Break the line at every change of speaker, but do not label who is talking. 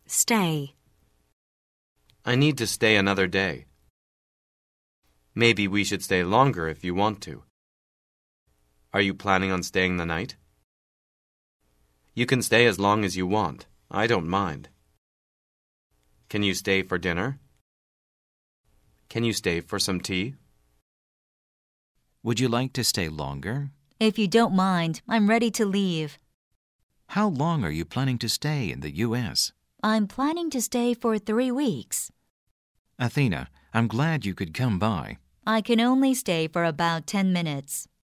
Stay.
I need to stay another day. Maybe we should stay longer if you want to. Are you planning on staying the night? You can stay as long as you want. I don't mind. Can you stay for dinner? Can you stay for some tea?
Would you like to stay longer?
If you don't mind, I'm ready to leave.
How long are you planning to stay in the U.S.?
I'm planning to stay for 3 weeks.
Athena, I'm glad you could come by.
I can only stay for about 10 minutes.